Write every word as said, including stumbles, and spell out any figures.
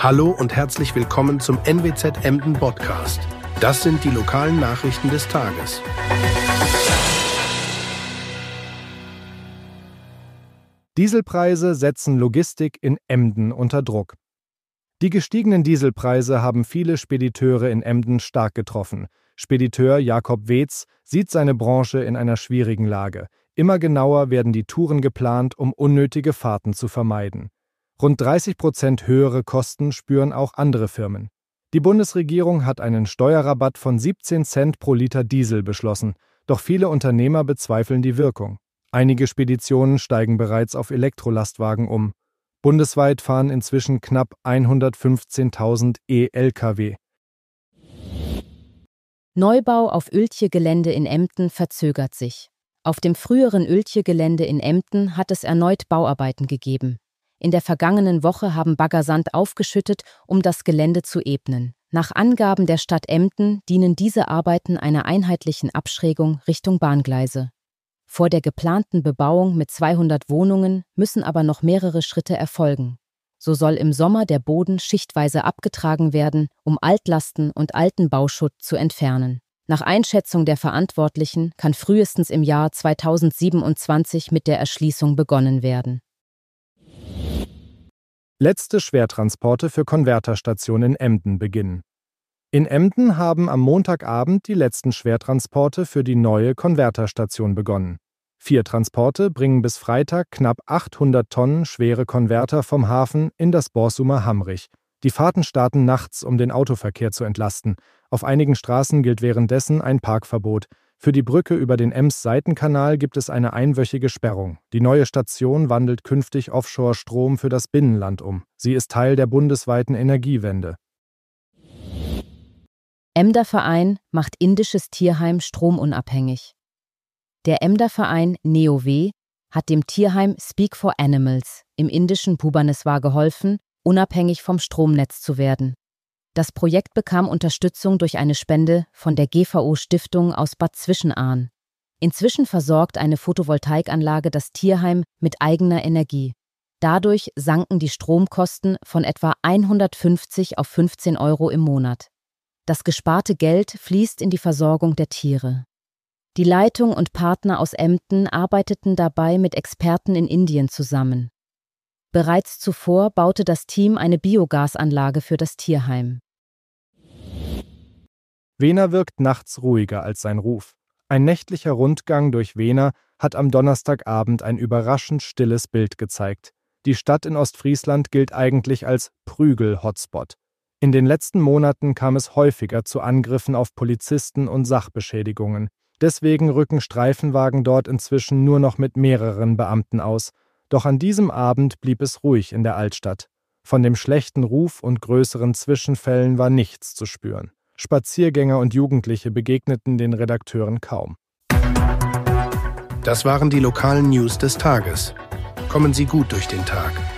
Hallo und herzlich willkommen zum N W Z Emden Podcast. Das sind die lokalen Nachrichten des Tages. Dieselpreise setzen Logistik in Emden unter Druck. Die gestiegenen Dieselpreise haben viele Spediteure in Emden stark getroffen. Spediteur Jakob Weetz sieht seine Branche in einer schwierigen Lage. Immer genauer werden die Touren geplant, um unnötige Fahrten zu vermeiden. Rund dreißig Prozent höhere Kosten spüren auch andere Firmen. Die Bundesregierung hat einen Steuerrabatt von siebzehn Cent pro Liter Diesel beschlossen, doch viele Unternehmer bezweifeln die Wirkung. Einige Speditionen steigen bereits auf Elektrolastwagen um. Bundesweit fahren inzwischen knapp hundertfünfzehntausend E-L K W. Neubau auf Ueltje-Gelände in Emden verzögert sich. Auf dem früheren Ueltje-Gelände in Emden hat es erneut Bauarbeiten gegeben. In der vergangenen Woche haben Bagger Sand aufgeschüttet, um das Gelände zu ebnen. Nach Angaben der Stadt Emden dienen diese Arbeiten einer einheitlichen Abschrägung Richtung Bahngleise. Vor der geplanten Bebauung mit zweihundert Wohnungen müssen aber noch mehrere Schritte erfolgen. So soll im Sommer der Boden schichtweise abgetragen werden, um Altlasten und alten Bauschutt zu entfernen. Nach Einschätzung der Verantwortlichen kann frühestens im Jahr zweitausendsiebenundzwanzig mit der Erschließung begonnen werden. Letzte Schwertransporte für Konverterstationen in Emden beginnen. In Emden haben am Montagabend die letzten Schwertransporte für die neue Konverterstation begonnen. Vier Transporte bringen bis Freitag knapp achthundert Tonnen schwere Konverter vom Hafen in das Borsumer Hamrich. Die Fahrten starten nachts, um den Autoverkehr zu entlasten. Auf einigen Straßen gilt währenddessen ein Parkverbot. Für die Brücke über den Ems-Seitenkanal gibt es eine einwöchige Sperrung. Die neue Station wandelt künftig Offshore-Strom für das Binnenland um. Sie ist Teil der bundesweiten Energiewende. Emder Verein macht indisches Tierheim stromunabhängig. Der Emder Verein NeoW hat dem Tierheim Speak for Animals im indischen Bhubaneswar geholfen, unabhängig vom Stromnetz zu werden. Das Projekt bekam Unterstützung durch eine Spende von der G V O-Stiftung aus Bad Zwischenahn. Inzwischen versorgt eine Photovoltaikanlage das Tierheim mit eigener Energie. Dadurch sanken die Stromkosten von etwa hundertfünfzig auf fünfzehn Euro im Monat. Das gesparte Geld fließt in die Versorgung der Tiere. Die Leitung und Partner aus Emden arbeiteten dabei mit Experten in Indien zusammen. Bereits zuvor baute das Team eine Biogasanlage für das Tierheim. Wehner wirkt nachts ruhiger als sein Ruf. Ein nächtlicher Rundgang durch Wehner hat am Donnerstagabend ein überraschend stilles Bild gezeigt. Die Stadt in Ostfriesland gilt eigentlich als Prügel-Hotspot. In den letzten Monaten kam es häufiger zu Angriffen auf Polizisten und Sachbeschädigungen. Deswegen rücken Streifenwagen dort inzwischen nur noch mit mehreren Beamten aus. Doch an diesem Abend blieb es ruhig in der Altstadt. Von dem schlechten Ruf und größeren Zwischenfällen war nichts zu spüren. Spaziergänger und Jugendliche begegneten den Redakteuren kaum. Das waren die lokalen News des Tages. Kommen Sie gut durch den Tag.